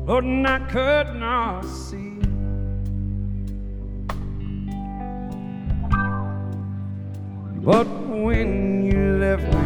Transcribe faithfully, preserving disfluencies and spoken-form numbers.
Lord, and I could not see. But when you left me,